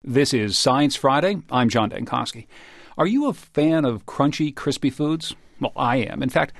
This is Science Friday. I'm John Dankosky. Are you a fan of crunchy, crispy foods? Well, I am. In fact,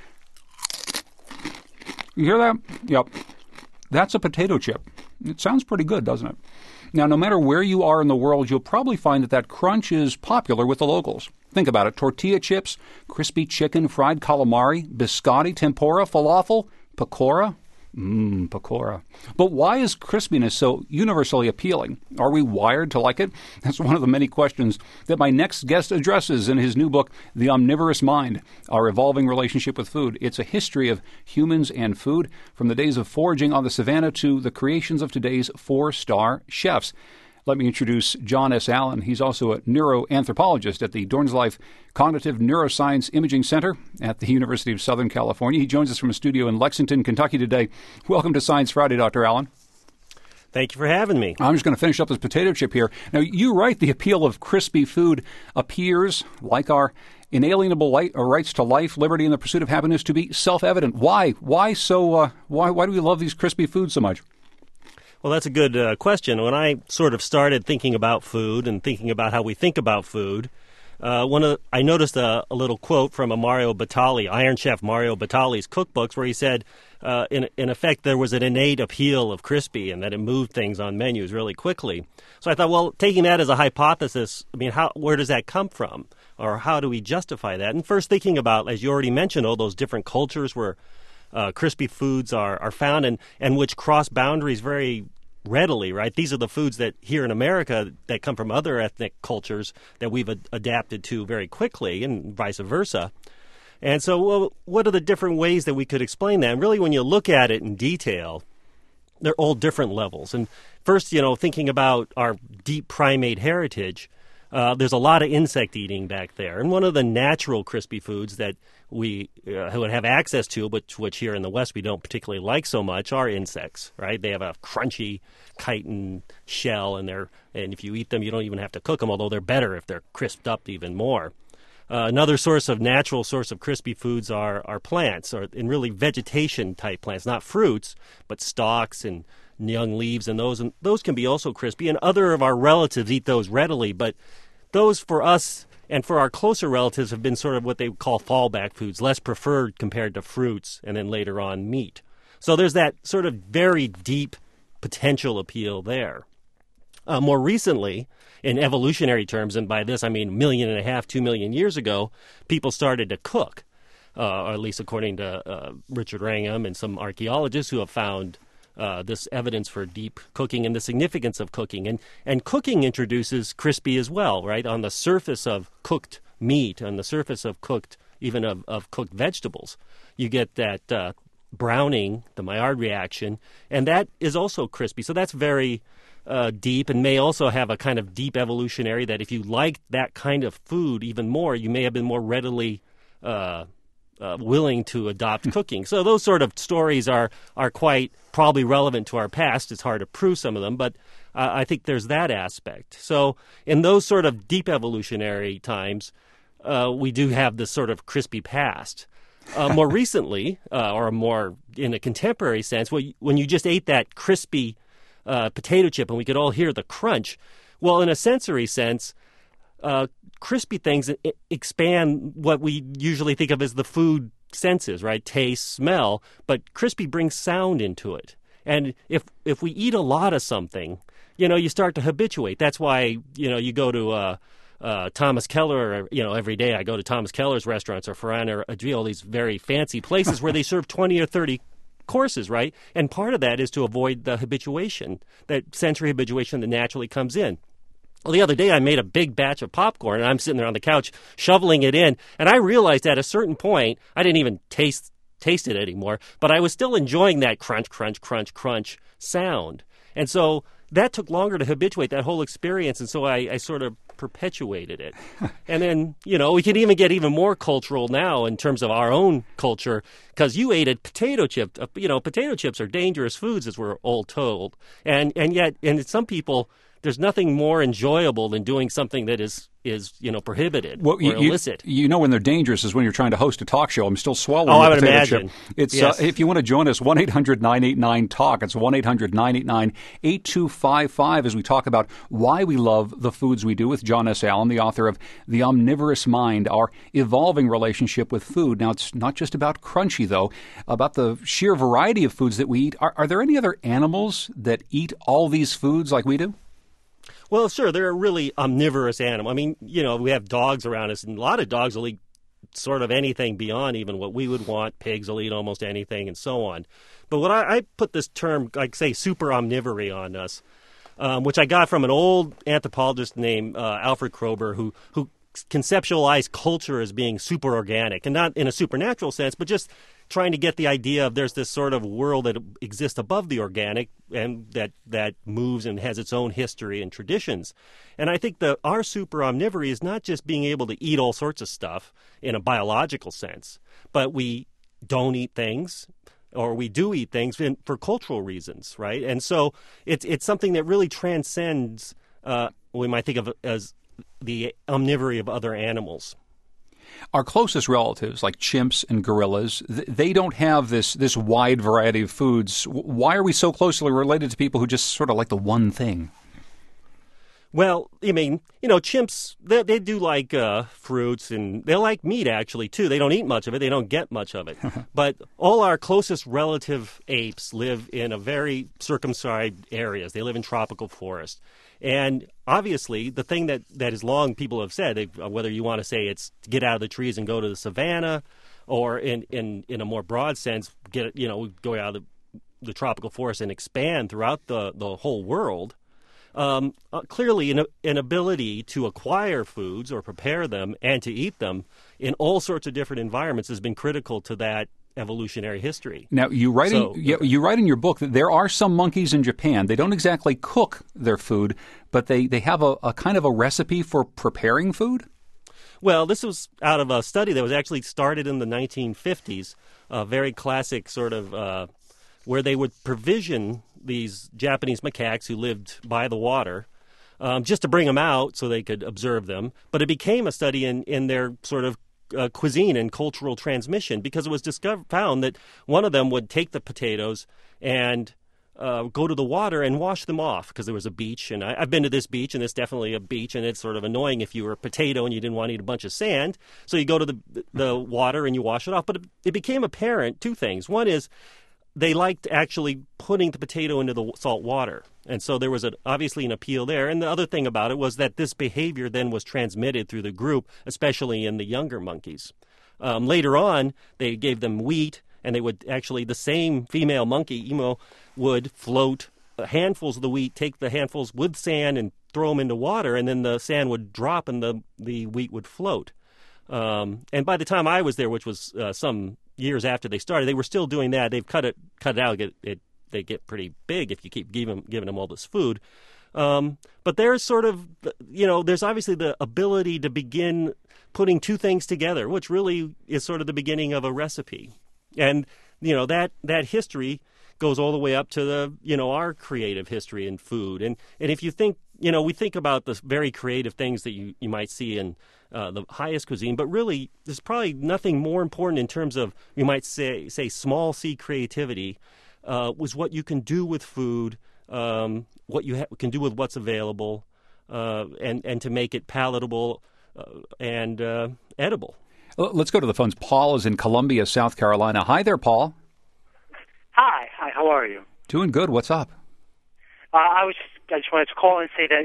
you hear that? Yep. That's a potato chip. It sounds pretty good, doesn't it? Now, no matter where you are in the world, you'll probably find that crunch is popular with the locals. Think about it. Tortilla chips, crispy chicken, fried calamari, biscotti, tempura, falafel, pakora. Pakora. But why is crispiness so universally appealing? Are we wired to like it? That's one of the many questions that my next guest addresses in his new book, The Omnivorous Mind, Our Evolving Relationship with Food. It's a history of humans and food, from the days of foraging on the savannah to the creations of today's four-star chefs. Let me introduce John S. Allen. He's also a neuroanthropologist at the Dornslife Cognitive Neuroscience Imaging Center at the University of Southern California. He joins us from a studio in Lexington, Kentucky today. Welcome to Science Friday, Dr. Allen. Thank you for having me. I'm just going to finish up this potato chip here. Now, you write the appeal of crispy food appears, like our inalienable rights to life, liberty, and the pursuit of happiness, to be self-evident. Why? Why do we love these crispy foods so much? Well, that's a good question. When I sort of started thinking about food and thinking about how we think about food, I noticed a little quote from Mario Batali, Iron Chef Mario Batali's cookbooks, where he said, in effect, there was an innate appeal of crispy and that it moved things on menus really quickly. So I thought, well, taking that as a hypothesis, I mean, where does that come from? Or how do we justify that? And first thinking about, as you already mentioned, all those different cultures where crispy foods are found and which cross boundaries very readily, right? These are the foods that here in America that come from other ethnic cultures that we've adapted to very quickly, and vice versa. And so, well, what are the different ways that we could explain that? And really, when you look at it in detail, they're all different levels. And first, thinking about our deep primate heritage, there's a lot of insect eating back there. And one of the natural crispy foods that we would have access to, but which here in the West we don't particularly like so much, are insects, right? They have a crunchy chitin shell, and if you eat them, you don't even have to cook them, although they're better if they're crisped up even more. Another natural source of crispy foods are plants, and really vegetation-type plants, not fruits, but stalks and young leaves, and those can be also crispy. And other of our relatives eat those readily, but those for us and for our closer relatives have been sort of what they call fallback foods, less preferred compared to fruits and then later on meat. So there's that sort of very deep potential appeal there. More recently, in evolutionary terms, and by this I mean 1.5 million, 2 million years ago, people started to cook, or at least according to Richard Wrangham and some archaeologists who have found this evidence for deep cooking and the significance of cooking. And cooking introduces crispy as well, right? On the surface of cooked meat, on the surface of cooked cooked vegetables, you get that browning, the Maillard reaction, and that is also crispy. So that's very deep, and may also have a kind of deep evolutionary that if you liked that kind of food even more, you may have been more readily willing to adopt cooking. So those sort of stories are quite probably relevant to our past. It's hard to prove some of them, but I think there's that aspect. So in those sort of deep evolutionary times, we do have this sort of crispy past. More recently, or more in a contemporary sense, when you just ate that crispy potato chip and we could all hear the crunch, well, in a sensory sense, crispy things expand what we usually think of as the food senses, right? Taste, smell, but crispy brings sound into it. And if we eat a lot of something, you start to habituate. That's why, you go to Thomas Keller, every day I go to Thomas Keller's restaurants or Ferran or Adria, all these very fancy places where they serve 20 or 30 courses, right? And part of that is to avoid the habituation, that sensory habituation that naturally comes in. Well, the other day I made a big batch of popcorn, and I'm sitting there on the couch shoveling it in, and I realized at a certain point, I didn't even taste it anymore, but I was still enjoying that crunch, crunch, crunch, crunch sound. And so that took longer to habituate, that whole experience, and so I sort of perpetuated it. And then, we can even get even more cultural now in terms of our own culture, because you ate a potato chip. Potato chips are dangerous foods, as we're all told. And yet, some people there's nothing more enjoyable than doing something that is prohibited or illicit. When they're dangerous is when you're trying to host a talk show. I'm still swallowing I the would potato imagine. chip. It's Yes. If you want to join us, 1-800-989-TALK. It's 1-800-989-8255 as we talk about why we love the foods we do with John S. Allen, the author of The Omnivorous Mind, our evolving relationship with food. Now, it's not just about crunchy, though, about the sheer variety of foods that we eat. Are there any other animals that eat all these foods like we do? Well, sure, they're a really omnivorous animal. I mean, we have dogs around us, and a lot of dogs will eat sort of anything beyond even what we would want. Pigs will eat almost anything, and so on. But what I put this term, like say, super omnivory on us, which I got from an old anthropologist named Alfred Kroeber, who conceptualized culture as being super organic, and not in a supernatural sense, but just trying to get the idea of there's this sort of world that exists above the organic and that moves and has its own history and traditions. And I think our super omnivory is not just being able to eat all sorts of stuff in a biological sense, but we don't eat things, or we do eat things for cultural reasons, right? And so it's something that really transcends, we might think of as the omnivory of other animals. Our closest relatives, like chimps and gorillas, they don't have this wide variety of foods. Why are we so closely related to people who just sort of like the one thing? Well, I mean, chimps, they do like fruits, and they like meat, actually, too. They don't eat much of it. They don't get much of it. But all our closest relative apes live in a very circumscribed areas. They live in tropical forest. And obviously, the thing that is long, people have said, whether you want to say it's to get out of the trees and go to the savanna, or in a more broad sense, go out of the tropical forest and expand throughout the whole world. Clearly, an ability to acquire foods or prepare them and to eat them in all sorts of different environments has been critical to that evolutionary history. Now, you write in your book that there are some monkeys in Japan. They don't exactly cook their food, but they have a kind of a recipe for preparing food? Well, this was out of a study that was actually started in the 1950s, a very classic sort of where they would provision these Japanese macaques who lived by the water just to bring them out so they could observe them. But it became a study in their sort of cuisine and cultural transmission, because it was found that one of them would take the potatoes and go to the water and wash them off, because there was a beach. And I've been to this beach, and it's definitely a beach, and it's sort of annoying if you were a potato and you didn't want to eat a bunch of sand. So you go to the water and you wash it off. But it became apparent two things. One is they liked actually putting the potato into the salt water. And so there was obviously an appeal there. And the other thing about it was that this behavior then was transmitted through the group, especially in the younger monkeys. Later on, they gave them wheat, and they would actually, the same female monkey, Emo, would float handfuls of the wheat, take the handfuls with sand and throw them into water, and then the sand would drop and the wheat would float. And by the time I was there, which was some years after they started, they were still doing that. They've cut it out. They get pretty big if you keep giving them all this food. But there's sort of, there's obviously the ability to begin putting two things together, which really is sort of the beginning of a recipe. And, that history goes all the way up to our creative history in food. And if you think, we think about the very creative things that you might see in the highest cuisine, but really there's probably nothing more important in terms of, you might say small C creativity, was what you can do with food, what you can do with what's available, and to make it palatable and edible. Let's go to the phones. Paul is in Columbia, South Carolina. Hi there, Paul. Hi. How are you? Doing good. What's up? I just wanted to call and say that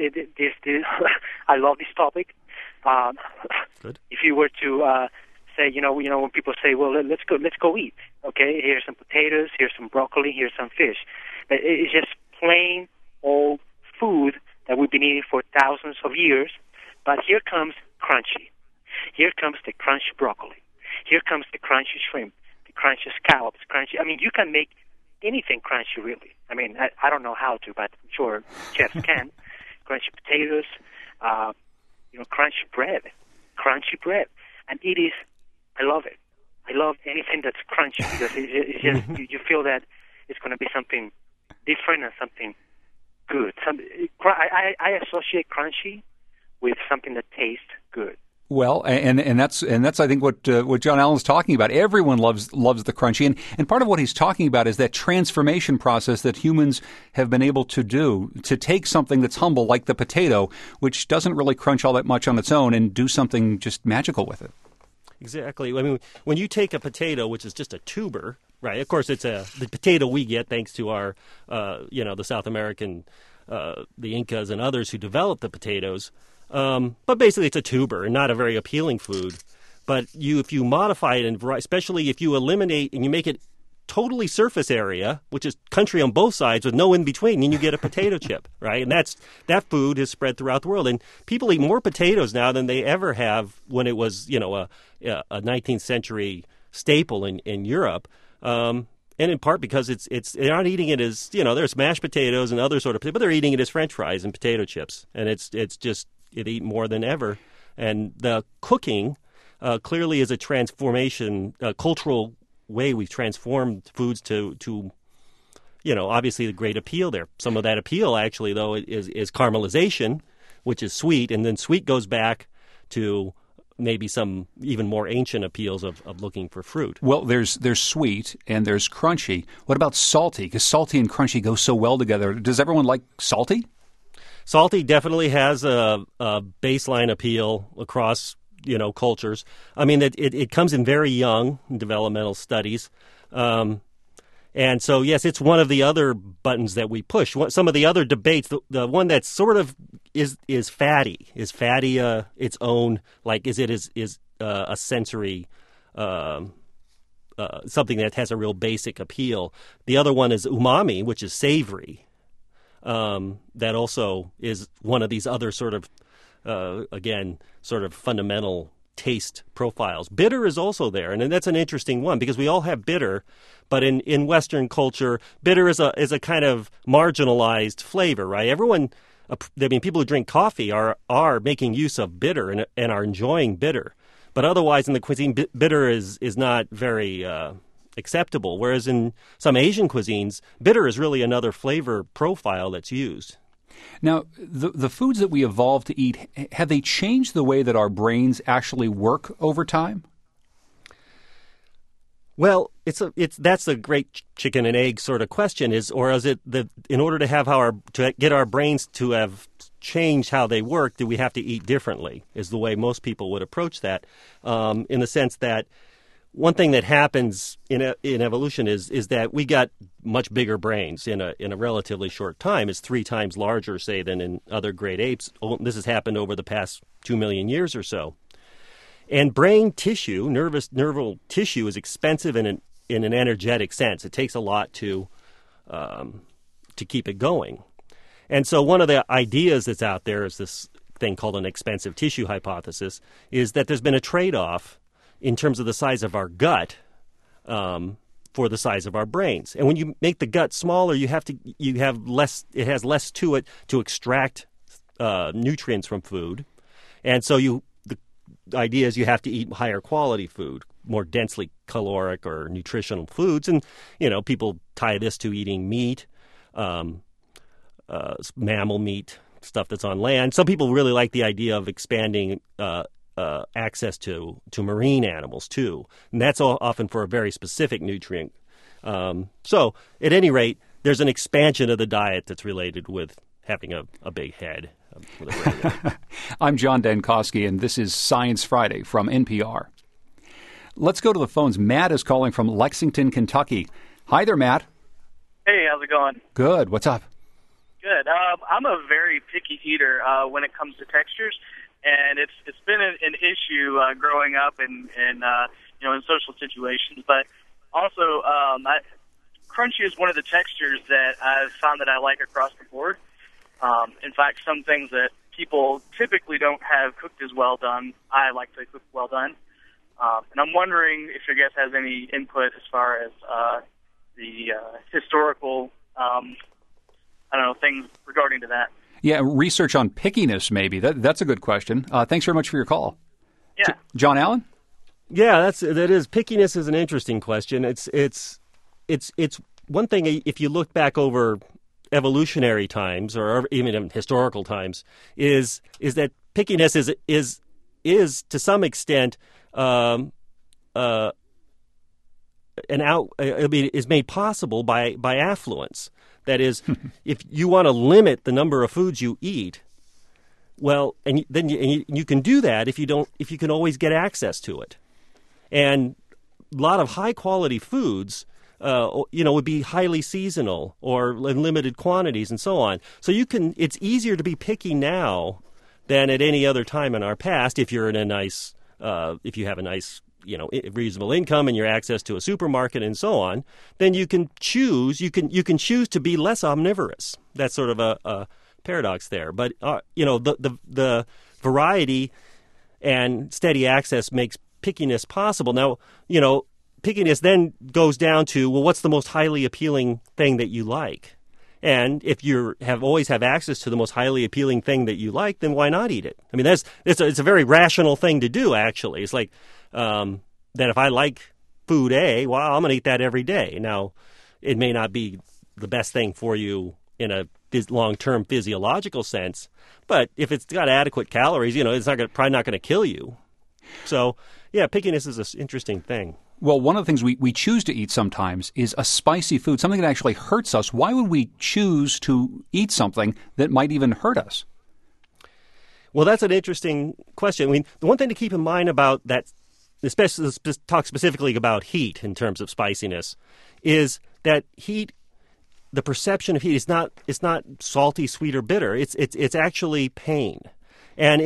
I love this topic. Good. If you were to say, when people say, well, let's go eat. Okay, here's some potatoes, here's some broccoli, here's some fish. It's just plain old food that we've been eating for thousands of years. But here comes crunchy. Here comes the crunchy broccoli. Here comes the crunchy shrimp, the crunchy scallops, crunchy. I mean, you can make anything crunchy, really. I mean, I don't know how to, but I'm sure chefs can. Crunchy potatoes, crunchy bread. And it is, I love it. I love anything that's crunchy, because it's just, you feel that it's going to be something different and something good. I associate crunchy with something that tastes good. Well, and that's I think what John Allen's talking about. Everyone loves the crunchy, and part of what he's talking about is that transformation process that humans have been able to do to take something that's humble like the potato, which doesn't really crunch all that much on its own, and do something just magical with it. Exactly. I mean, when you take a potato, which is just a tuber, right? Of course, it's the potato we get thanks to our, the South American, the Incas and others who developed the potatoes. But basically, it's a tuber and not a very appealing food. But if you modify it, and especially if you eliminate and you make it totally surface area, which is country on both sides with no in between, then you get a potato chip, right? And that food is spread throughout the world. And people eat more potatoes now than they ever have when it was, a 19th century staple in Europe. And in part because they're not eating it as, there's mashed potatoes and other sort of, but they're eating it as French fries and potato chips. And it's just, it eat more than ever. And the cooking clearly is a transformation, a cultural way we've transformed foods to obviously the great appeal there. Some of that appeal, actually, though, is caramelization, which is sweet, and then sweet goes back to maybe some even more ancient appeals of looking for fruit. Well, there's sweet and there's crunchy. What about salty? Because salty and crunchy go so well together. Does everyone like salty? Salty definitely has a baseline appeal across cultures. I mean, it comes in very young in developmental studies. And so, yes, it's one of the other buttons that we push. Some of the other debates, the one that sort of is fatty. Is fatty its own, like, is a sensory something that has a real basic appeal? The other one is umami, which is savory. That also is one of these other sort of sort of fundamental taste profiles. Bitter is also there, and that's an interesting one because we all have bitter, but in Western culture, bitter is a kind of marginalized flavor, right? People who drink coffee are making use of bitter and are enjoying bitter, but otherwise in the cuisine, bitter is not very acceptable. Whereas in some Asian cuisines, bitter is really another flavor profile that's used. Now, the foods that we evolved to eat, have they changed the way that our brains actually work over time? Well, that's the great chicken and egg sort of question. Is it in order to get our brains to have changed how they work, do we have to eat differently? Is the way most people would approach that, in the sense that one thing that happens in evolution is that we got much bigger brains in a relatively short time. It's 3 times larger, say, than in other great apes. This has happened over the past 2 million years or so. And brain tissue, nerval tissue, is expensive in an energetic sense. It takes a lot to keep it going. And so one of the ideas that's out there is this thing called an expensive tissue hypothesis, is that there's been a trade-off in terms of the size of our gut for the size of our brains. And when you make the gut smaller, you have less. It has less to it to extract nutrients from food, and so the idea is you have to eat higher quality food, more densely caloric or nutritional foods. And people tie this to eating meat, mammal meat, stuff that's on land. Some people really like the idea of expanding access to marine animals too, and that's often for a very specific nutrient. So at any rate, there's an expansion of the diet that's related with having a big head. I'm John Dankosky, and this is Science Friday from NPR. Let's go to the phones. Matt is calling from Lexington, Kentucky. Hi there, Matt. Hey, how's it going? Good. What's up? Good. I'm a very picky eater when it comes to textures. And it's been an issue growing up and in social situations. But also, crunchy is one of the textures that I've found that I like across the board. In fact, some things that people typically don't have cooked as well done, I like to cook well done. And I'm wondering if your guest has any input as far as the historical, things regarding to that. Yeah, research on pickiness, maybe. That's a good question. Thanks very much for your call. Yeah. John Allen? Yeah, that is. Pickiness is an interesting question. It's one thing if you look back over, evolutionary times or even in historical times is that pickiness is to some extent is made possible by affluence. That is, if you want to limit the number of foods you eat, well, then you can do that if you can always get access to it. And a lot of high quality foods, would be highly seasonal or in limited quantities and so on. So it's easier to be picky now than at any other time in our past if you're in if you have a nice, reasonable income and your access to a supermarket and so on. Then you can choose to be less omnivorous. That's sort of a paradox there. But the variety and steady access makes pickiness possible. Now, pickiness then goes down to, well, what's the most highly appealing thing that you like? And if you always have access to the most highly appealing thing that you like, then why not eat it? I mean, it's a very rational thing to do, actually. It's like that if I like food A, well, I'm going to eat that every day. Now, it may not be the best thing for you in a long-term physiological sense, but if it's got adequate calories, it's probably not going to kill you. So, yeah, pickiness is an interesting thing. Well, one of the things we choose to eat sometimes is a spicy food, something that actually hurts us. Why would we choose to eat something that might even hurt us? Well, that's an interesting question. I mean, the one thing to keep in mind about that, especially talk specifically about heat in terms of spiciness, is that heat, the perception of heat is not salty, sweet, or bitter. It's actually pain. And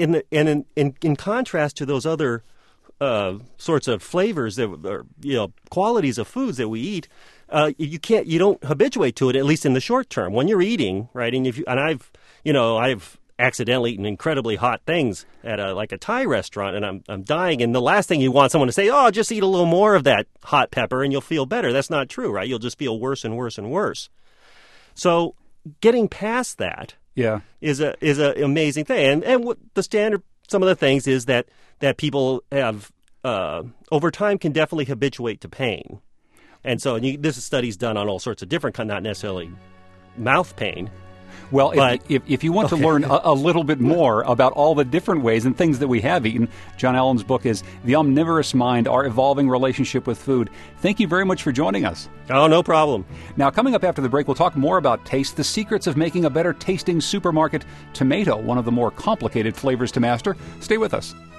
in contrast to those other sorts of flavors qualities of foods that we eat, you don't habituate to it, at least in the short term. When you're eating, right? And I've accidentally eaten incredibly hot things at a Thai restaurant, and I'm dying. And the last thing you want someone to say, "Oh, just eat a little more of that hot pepper, and you'll feel better." That's not true, right? You'll just feel worse and worse and worse. So, getting past that, is a amazing thing. And what the standard, some of the things is that people have over time can definitely habituate to pain. And so this is studies done on all sorts of different kinds, not necessarily mouth pain. Well, if you want to learn a little bit more about all the different ways and things that we have eaten, John Allen's book is The Omnivorous Mind, Our Evolving Relationship with Food. Thank you very much for joining us. Oh, no problem. Now, coming up after the break, we'll talk more about taste, the secrets of making a better tasting supermarket tomato, one of the more complicated flavors to master. Stay with us.